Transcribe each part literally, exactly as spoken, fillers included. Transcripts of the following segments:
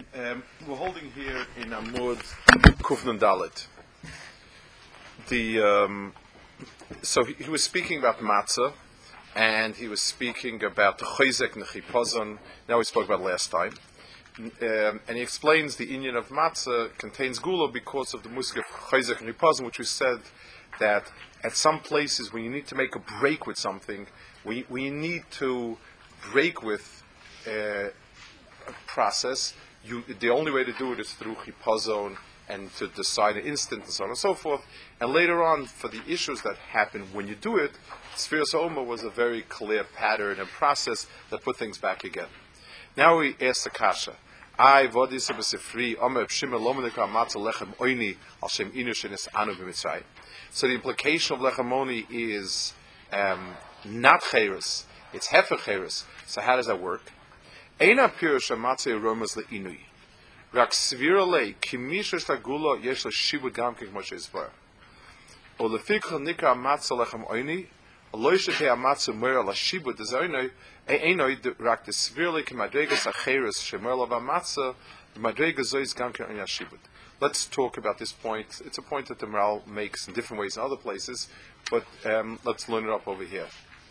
Um, we're holding here in Amud Kufnun Dalet. The um, so he, he was speaking about matzah, and he was speaking about the chayzek nechipazon. Now we spoke about last time, um, and he explains the inyan of matzah contains gula because of the musik of chayzek nechipazon, which we said that at some places when you need to make a break with something, we we need to break with uh, a process. You, the only way to do it is through chipazon and to decide an instant and so on and so forth. And later on, for the issues that happen when you do it, Sfiras Omer was a very clear pattern and process that put things back again. Now we ask the kasha. I vodis b'sifri Omer b'shimel lomenika matzah lechem oini al shem inu shenis anu b'mitzrayim. So the implication of lechem oni is um, not cheres; it's hefer cheres. So how does that work? Eina pirush amatzah aromas le'inui. Rak svira le kimisha shtagula yesh le shibud gam kik moshe isbar. O lefikha nikra amatzah lechem oini. Aloy shete amatzah mera la shibud dezaynoi. Einoi rak de svira le kimadregas acheres shemer la amatzah. The madregas zois gam kik oini shibud. Let's talk about this point. It's a point that the Maral makes in different ways in other places, but um, let's learn it up over here.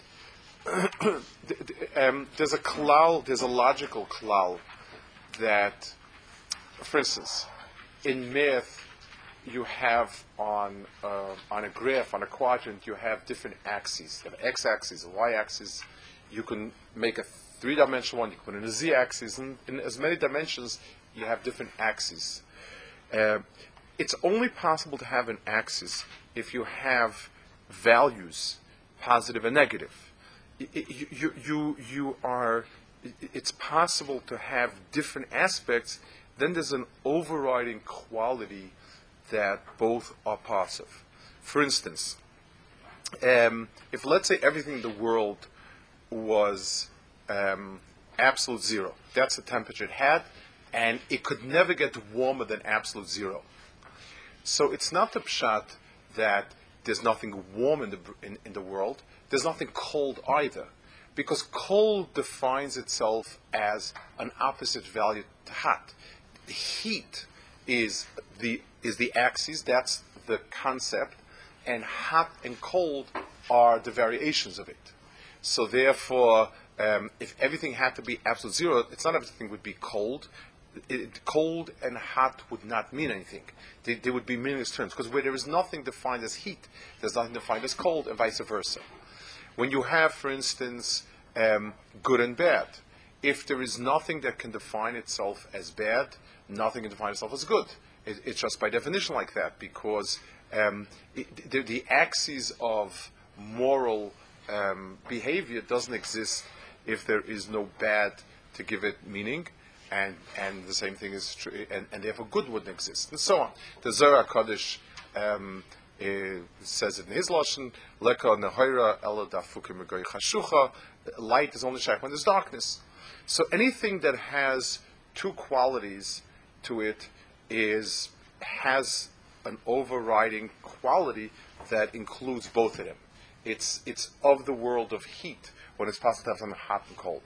um, there's a klal, there's a logical klal that, for instance, in math, you have on uh, on a graph, on a quadrant, you have different axes. You have x-axis, a y-axis. You can make a three-dimensional one. You can put in a z-axis, and in as many dimensions, you have different axes. Uh, it's only possible to have an axis if you have values, positive and negative. You, you, you, you are, it's possible to have different aspects, then there's an overriding quality that both are positive. For instance, um, if let's say everything in the world was um, absolute zero, that's the temperature it had, and it could never get warmer than absolute zero. So it's not the pshat that there's nothing warm in the in, in the world. There's nothing cold either, because cold defines itself as an opposite value to hot. Heat is the is the axis, that's the concept, and hot and cold are the variations of it. So therefore, um, if everything had to be absolute zero, it's not everything would be cold. It, cold and hot would not mean anything. They, they would be meaningless terms, because where there is nothing defined as heat, there's nothing defined as cold, and vice versa. When you have, for instance, um, good and bad, if there is nothing that can define itself as bad, nothing can define itself as good. It, it's just by definition like that, because um, it, the, the axis of moral um, behavior doesn't exist if there is no bad to give it meaning. And and the same thing is true, and, and therefore good wouldn't exist, and so on. The Zohar Kodesh um, uh, says it in his lashon, "Leka nehoira ela dafukim megoy chashucha." Light is only shaykh when there's darkness. So anything that has two qualities to it is has an overriding quality that includes both of them. It's it's of the world of heat when it's possible to have something hot and cold.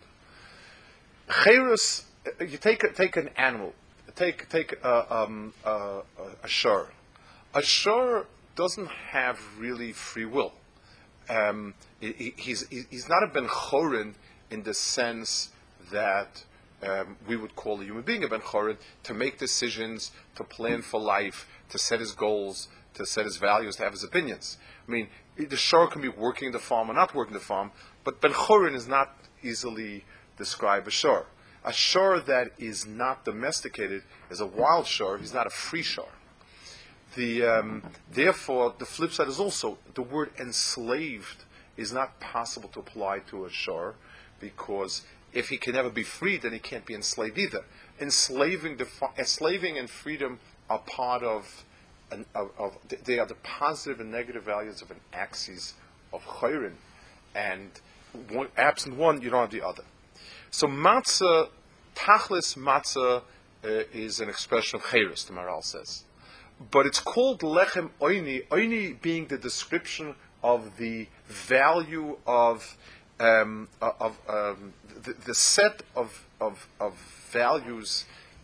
Cheirus. You take a, take an animal, take take a, um, a, a shur. A shur doesn't have really free will. Um, he, he's he's not a ben chorin in the sense that um, we would call a human being a ben chorin to make decisions, to plan for life, to set his goals, to set his values, to have his opinions. I mean, the shur can be working the farm or not working the farm, but ben chorin is not easily described as shur. A shur that is not domesticated is a wild shur. He's not a free shur. The, um, therefore, the flip side is also the word enslaved is not possible to apply to a shur, because if he can never be freed, then he can't be enslaved either. Enslaving, defi- enslaving and freedom are part of, an, of, of, they are the positive and negative values of an axis of chayrin, and one, absent one, you don't have the other. So matzah, tachlis matzah uh, is an expression of cheres, the Maral says. But it's called lechem oini, oini being the description of the value of um, of um, the, the set of, of of values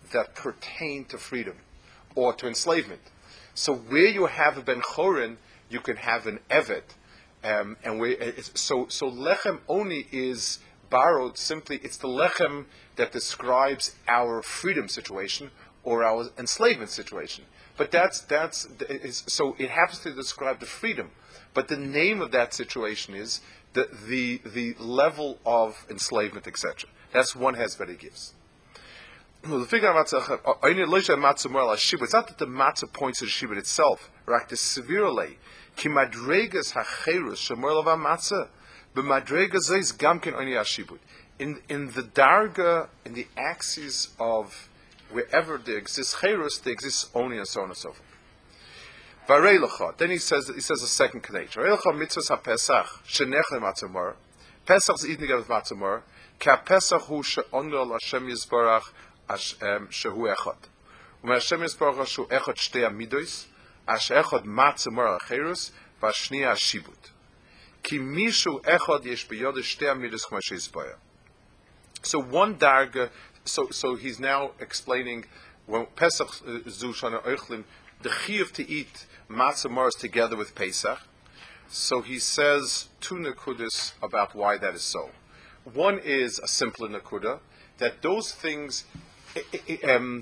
that pertain to freedom or to enslavement. So where you have a ben chorin, you can have an evet, um, and where it's, so so lechem oni is borrowed simply. It's the lechem that describes our freedom situation or our enslavement situation. But that's that's is, so it happens to describe the freedom. But the name of that situation is the the the level of enslavement, et cetera. That's one hezbollah he gives. It's not that the matzah points to the shibud itself. Rak the sevirele ki madregas hacherus shemor lava matzah, but madregas is gamkin oni hashibud. In in the darga, in the axis of wherever there exists cherus, there exists only, and so on and so forth. Then he says he says a second connection. Mitzvahs haPesach shenechem matzamor. Pesach is eating together with matzamor. Ka Pesach hu she'onol Hashem Yisbarach shehu echad. U'me Hashem Yisbarach shehu echad shtei amidos. Ash echad matzamor acherus v'ashniya shibud. Ki mishu echad yesh biyod shtei amidos k'ma she'yisbarach. So one darga. So so he's now explaining when Pesach zu shana oichlin the chiyuv to eat matzah maras together with Pesach. So he says two nakudas about why that is so. One is a simpler nakuda, that those things, um,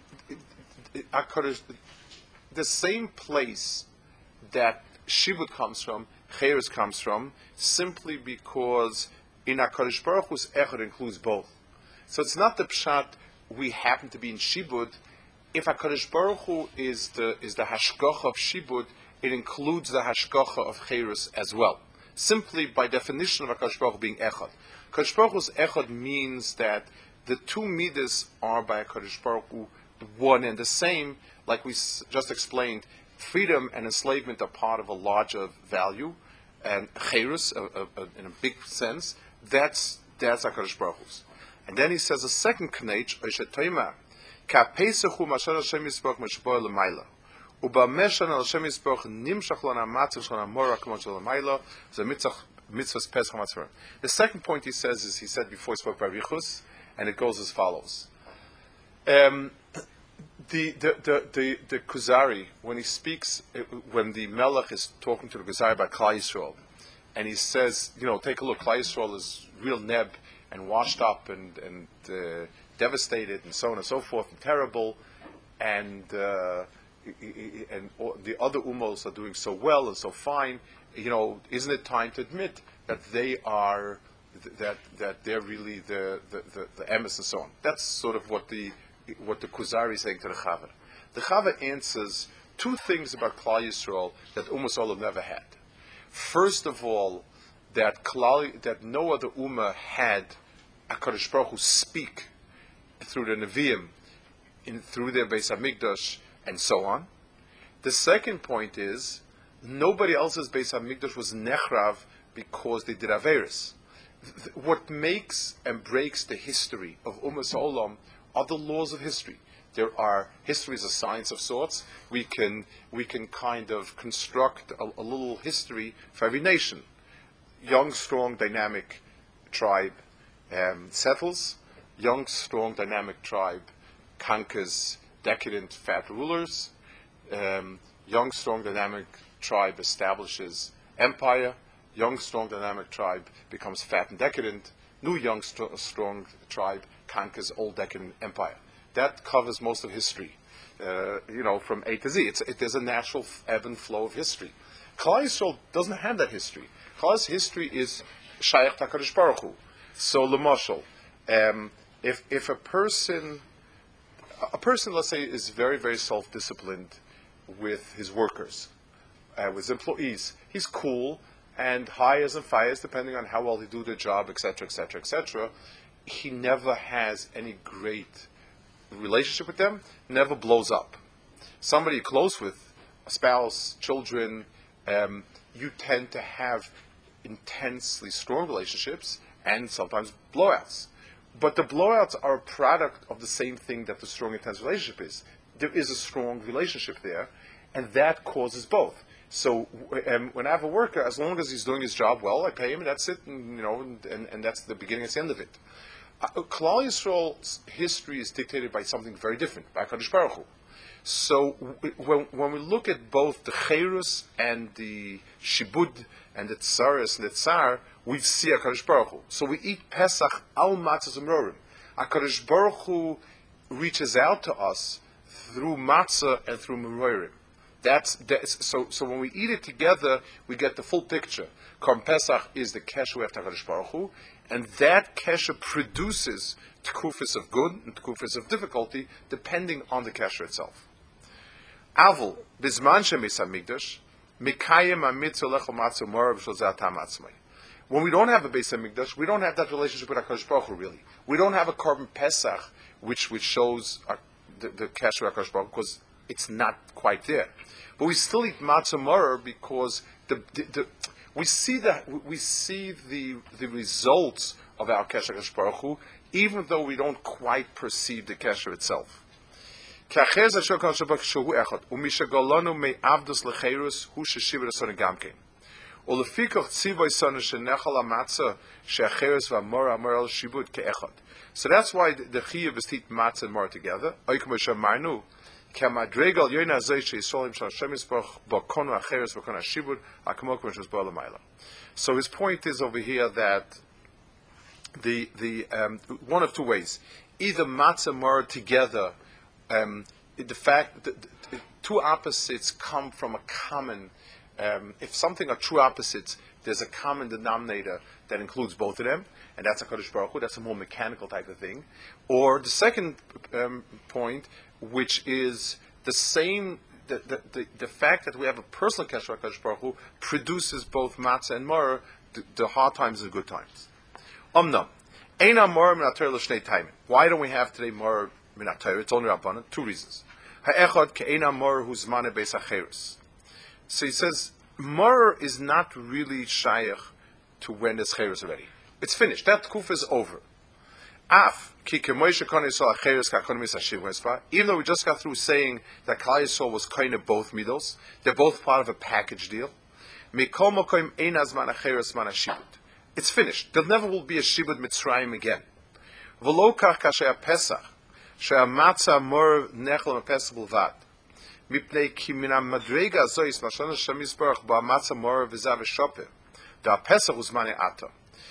the same place that shibud comes from, cheres comes from, simply because in HaKadosh Baruch Hu's echad includes both. So it's not the pshat we happen to be in shibud. If HaKadosh Baruch Hu is the is the hashgacha of shibud, it includes the hashgacha of cheres as well. Simply by definition of HaKadosh Baruch Hu being echad. HaKadosh Baruch Hu's echad means that the two midas are by HaKadosh Baruch Hu one and the same. Like we s- just explained, freedom and enslavement are part of a larger value, and cheres, uh, uh, uh, in a big sense, that's that's HaKadosh Baruch Hu's. And then he says a second knech, Oishet Toima, Ka Pesach hu Mashal Hashem Yisborach Meshboah L'mayla. Uba Meshan Hashem Yisborach Nimshach Lana Matzah Shana Mora K'mon Shel L'mayla. The mitzvahs Pesach Matzah. The second point he says is, he said before he spoke by Richus, and it goes as follows. Um, the, the, the, the, the Kuzari, when he speaks, when the Melech is talking to the Kuzari about Klal Yisrael, and he says, you know, take a look, Klal Yisrael is real neb, and washed up and, and uh, devastated and so on and so forth and terrible, and uh, and the other ummos are doing so well and so fine. You know, isn't it time to admit that they are that that they're really the the, the, the emes and so on? That's sort of what the what the Kuzari is saying to the Chava. The Chava answers two things about Klal Yisrael that Ummos Olam never had. First of all, that Klal, that no other ummah had HaKadosh Baruch Hu speak through the Nevi'im, in, through their Beis HaMikdash, and so on. The second point is, nobody else's Beis HaMikdash was nechrav because they did Averis. What makes and breaks the history of Ummas Olam are the laws of history. There are, history is a science of sorts. We can we can kind of construct a, a little history for every nation. Young, strong, dynamic tribe um, settles. Young, strong, dynamic tribe conquers decadent, fat rulers. Um, young, strong, dynamic tribe establishes empire. Young, strong, dynamic tribe becomes fat and decadent. New, young, st- strong tribe conquers old, decadent empire. That covers most of history, uh, you know, from A to Z. It's, it, there's a natural ebb and flow of history. Klal Yisrael doesn't have that history. Klal's history is Shayach HaKadosh Baruch Hu. So, l'mashal, um, if if a person, a person, let's say, is very, very self-disciplined with his workers, uh, with his employees, he's cool and hires and fires depending on how well they do their job, et cetera, et cetera, et cetera. He never has any great relationship with them, never blows up. Somebody you're close with, a spouse, children, um, you tend to have intensely strong relationships and sometimes blowouts. But the blowouts are a product of the same thing that the strong, intense relationship is. There is a strong relationship there, and that causes both. So um, when I have a worker, as long as he's doing his job well, I pay him, and that's it, and, you know, and, and, and that's the beginning and the end of it. Klal Yisrael's history is dictated by something very different, by HaKadosh Baruch Hu. So w- when, when we look at both the Cherus and the Shibud and the Tsaris and the Tsar, we see HaKadosh Baruch Hu. So we eat Pesach al matzah umrorim. HaKadosh Baruch Hu reaches out to us through matzah and through merorim. That's, that's so. So when we eat it together, we get the full picture. Korban Pesach is the kesher we have to HaKadosh Baruch Hu, and that kesher produces tekufis of good and tekufis of difficulty, depending on the kesher itself. Avol bizman shemis hamikdash mikayim hamitzvah lechol matzah morav shel zeh hatam atzmai. When we don't have a Beis Hamikdash, we don't have that relationship with HaKadosh Baruch Hu, really. We don't have a Korban Pesach, which which shows our, the, the kesher HaKadosh Baruch Hu, because it's not quite there. But we still eat matzah maror because the, the, the we see that we see the the results of our kesher HaKadosh Baruch Hu, even though we don't quite perceive the kesher itself. ולפיכך ציווי סנו שנאכל המצה שהחרס והמור המור על שיבוד כאחד. So that's why the chiyuv is to eat matzah and mor together. Oy כמו שאמרנו, כמדרגה על יונה הזה שישראל של השם יסבוך בקונו החרס ובקונו השיבוד, כמו כמו שהסבור למעלה. So his point is over here that the the um, one of two ways, either matzah and mor together, um, the fact that the two opposites come from a common. Um, if something are true opposites, there's a common denominator that includes both of them, and that's HaKadosh Baruch Hu. That's a more mechanical type of thing. Or the second um, point, which is the same, the, the, the, the fact that we have a personal kesher HaKadosh Baruch Hu produces both matzah and maror, the, the hard times and the good times. Omnam, Eina maror min HaTorah l'shnei taimin. Why don't we have today maror min HaTorah? It's only Rabbanan. Two reasons. Ha'echad ke'eina maror hu zmanei beis hacherus. So he says, Mor is not really shaykh to when there's cheres already. It's finished. That kuf is over. Af, ki kemoishe kon yisrael cheres kakon mis hashiv wesva. Even though we just got through saying that Klal Yisrael was kind of both middles, they're both part of a package deal. Mikol mokoim ein azman hacheres man hashibud. It's finished. There never will be a shibud Mitzrayim again. V'lo kach kasher Pesach, she'ha matzah mor nechel mepesach b'lvad. מפני כי מן המדרגה הזו יסמשון השם יסברך במצה מורה וזה ושופר והפסח הוא זמן העתה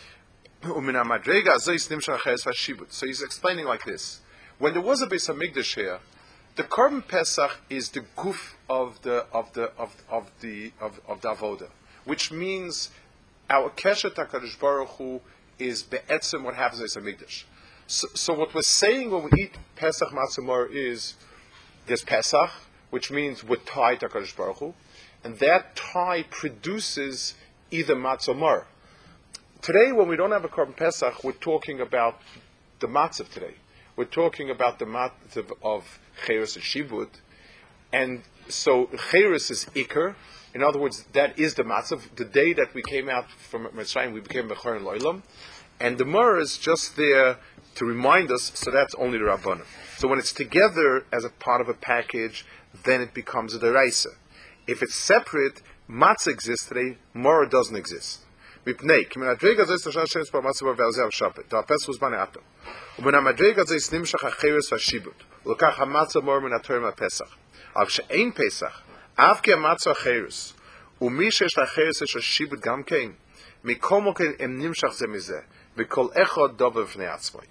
ומן המדרגה הזו יסנמשון החרס והשיבוד. So he's explaining like this. When there was a Beis Hamikdash here, the Korban Pesach is the guf of the of the of of the of, of the avoda, which means our kesher HaKadosh Baruch Hu is be'etzem what happens in Beis Hamikdash. So, so what we're saying when we eat Pesach matzah mora is there's Pesach, which means we're tied to HaKadosh Baruch Hu, and that tie produces either matzah or mar. Today, when we don't have a Korban Pesach, we're talking about the matzah today. We're talking about the matzah of cheres and shibud, and so cheres is ikar. In other words, that is the matzah. The day that we came out from Mitzrayim, we became Bechor and Loilam, and the mar is just there to remind us, so that's only the Rabbanim. So when it's together as a part of a package, then it becomes a deraisa. If it's separate, matzah exists today, mora doesn't exist. Mipnei, ki min hadrega zeh stashan shem spar matzah bar ve'alzeh al-shapet, da apes hu zman ha'ato. U'min ha'madrega zeh snimshach ha'cheres v'ha'shibut, u'lokach ha'matzah mor min ha'torah ma'pesach. Av she'ein pesach, av ki ha'matzah ha'cheres, u'mi she'esh ha'cheres esh ha'shibut gam kein, mikol moken em nimshach zeh mizeh, v'kol echad dover v'nei atzmai.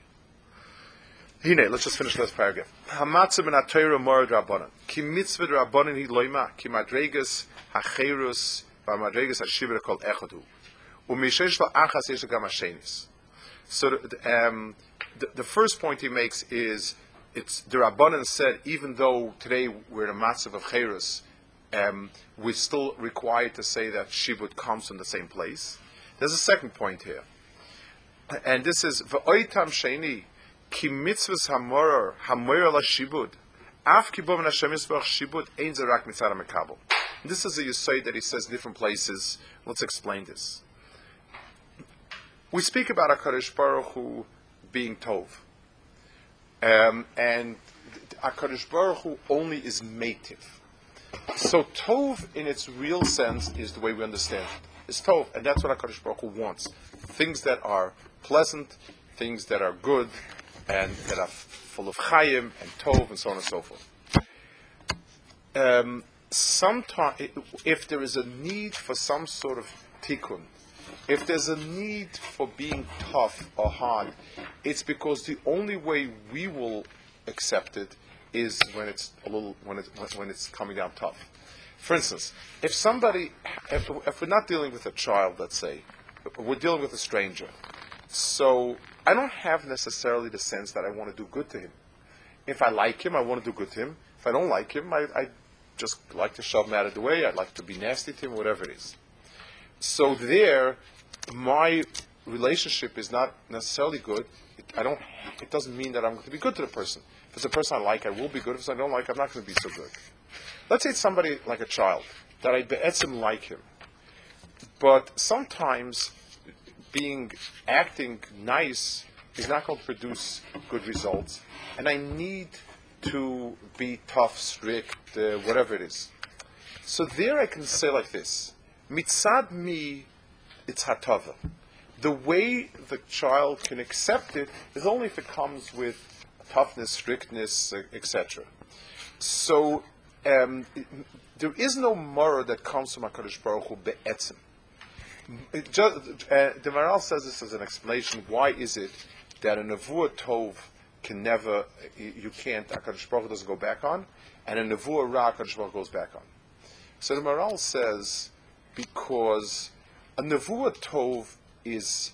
Hine, let's just finish this paragraph. Hamatzah ben HaTorah morad Rabbanan. Ki mitzvah Rabbanan hi loima. Ki madregas hacherus v'madregas hashivir kol echadu. U'mishesh la'achas yesh gam hashenis. So the, um, the, the first point he makes is, it's the Rabbanan said, even though today we're in a matzah of cherus, um, we're still required to say that shibud comes from the same place. There's a second point here. And this is, v'oitam sheni, ki mitzvahs hamoror hamoror la shibud af ki bo min Hashem yisbarach shibud ein ze rak mitzad hamekabel. This is a yesod that he says in different places. Let's explain this. We speak about HaKadosh Baruch Hu being Tov, um, and HaKadosh Baruch Hu only is Meitiv. So Tov in its real sense is the way we understand it. It's Tov, and that's what HaKadosh Baruch Hu wants. Things that are pleasant, things that are good and that are full of chayim and tov and so on and so forth. Um, Sometimes, if there is a need for some sort of tikkun, if there's a need for being tough or hard, it's because the only way we will accept it is when it's a little when it's when it's coming down tough. For instance, if somebody, if, if we're not dealing with a child, let's say, we're dealing with a stranger, so I don't have necessarily the sense that I want to do good to him. If I like him, I want to do good to him. If I don't like him, I, I just like to shove him out of the way. I'd like to be nasty to him, whatever it is. So there, my relationship is not necessarily good. It, I don't. It doesn't mean that I'm going to be good to the person. If it's a person I like, I will be good. If I don't like, I'm not going to be so good. Let's say it's somebody like a child, that I be'etzim like him. But sometimes being, acting nice is not going to produce good results. And I need to be tough, strict, uh, whatever it is. So there I can say like this. Mitzad mi, it's hatava. The way the child can accept it is only if it comes with toughness, strictness, et cetera. So um, there is no morah that comes from HaKadosh Baruch Hu be'etzim. It just, uh, the Maharal says this as an explanation. Why is it that a nevuah tov can never, you can't, HaKadosh Baruch Hu doesn't go back on, and a nevuah ra, HaKadosh Baruch Hu goes back on. So the Maharal says, because a nevuah tov is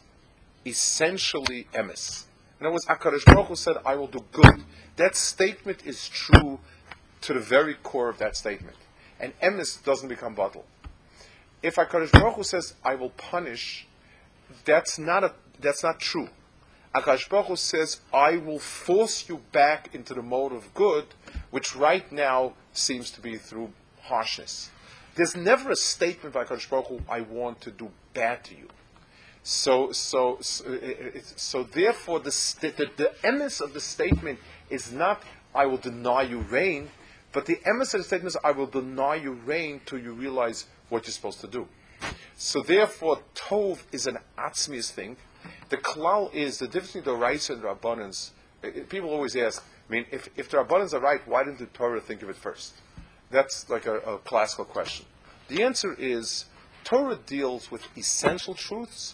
essentially emes. In other words, HaKadosh Baruch Hu said, I will do good. That statement is true to the very core of that statement. And emes doesn't become bottle. If HaKadosh Baruch Hu says, I will punish, that's not a, that's not true. HaKadosh Baruch Hu says, I will force you back into the mode of good, which right now seems to be through harshness. There's never a statement by HaKadosh Baruch Hu, I want to do bad to you. So, so, so, it, so therefore, the, the, the emes of the statement is not, I will deny you rain, but the emes of the statement is, I will deny you rain till you realize what you're supposed to do. So therefore, tov is an atzmius thing. The klal is the difference between the Raisa and the Rabbanans. People always ask, I mean, if, if the Rabbanans are right, why didn't the Torah think of it first? That's like a, a classical question. The answer is, Torah deals with essential truths,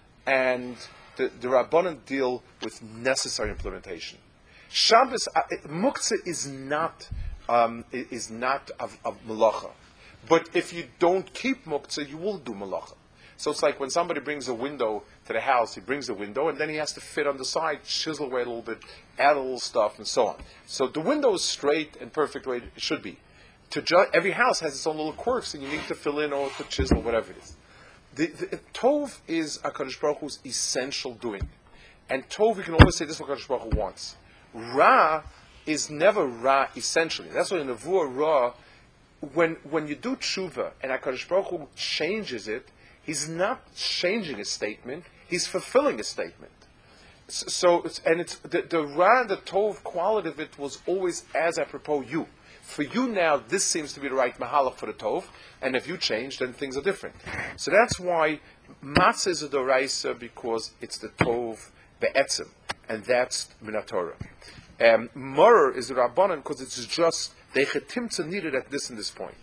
and the, the Rabbanan deal with necessary implementation. Shabbos, uh, muktzah is not um, is not of, of malacha. But if you don't keep muktzah, you will do malacha. So it's like when somebody brings a window to the house, he brings the window, and then he has to fit on the side, chisel away a little bit, add a little stuff, and so on. So the window is straight and perfect the way it should be. To ju- every house has its own little quirks, and you need to fill in or to chisel, whatever it is. The, the, Tov is HaKadosh Baruch Hu's essential doing. And Tov, we can always say this is what HaKadosh Baruch Hu wants. Ra is never Ra essentially. That's why in the Nevuah Ra, when, when you do tshuva and HaKadosh Baruch Hu changes it, he's not changing a statement, he's fulfilling a statement. So, it's, and it's the, the Ra and the Tov quality of it was always as apropos you. For you now, this seems to be the right mahalach for the Tov, and if you change, then things are different. So that's why Matzah is a Doraisa, because it's the Tov be'etzim, and that's Minat Torah. Um, Moror is the Rabbanan, because it's just, they chetimtza needed at this and this point.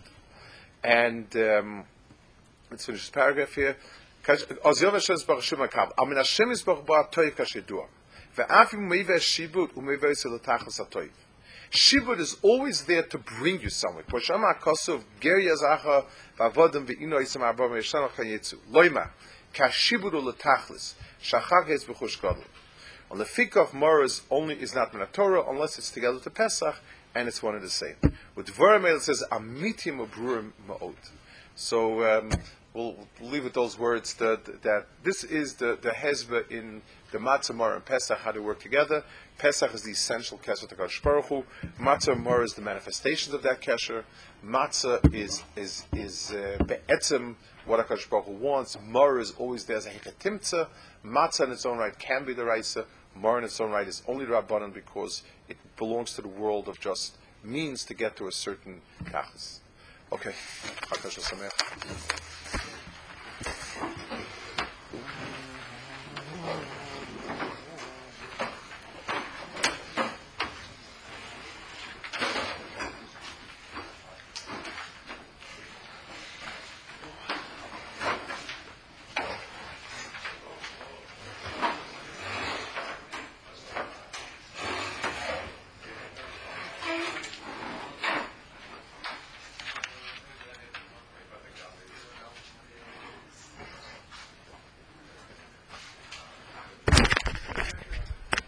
And um, let's finish this paragraph here. Shibud is always there to bring you somewhere. On the fika of Morah is only is not Minat Torah unless it's together with the Pesach, and it's one and the same. With Dvarim it says Amitim Abrurim Ma'od. So um, we'll leave with those words that, that this is the, the hezbah in the Matzah, Morah, and Pesach, how they work together. Pesach is the essential kesher to HaKadosh Baruch Hu. Matzah and Morah is the manifestations of that kesher. Matzah is is is uh, be'etzim, what HaKadosh Baruch Hu wants. Morah is always there as a hekatimtza. Matzah in its own right can be the Raisa. Morah in its own right is only the Rabbanan, because it belongs to the world of just means to get to a certain tachlis. Okay. HaKadosh Sameach.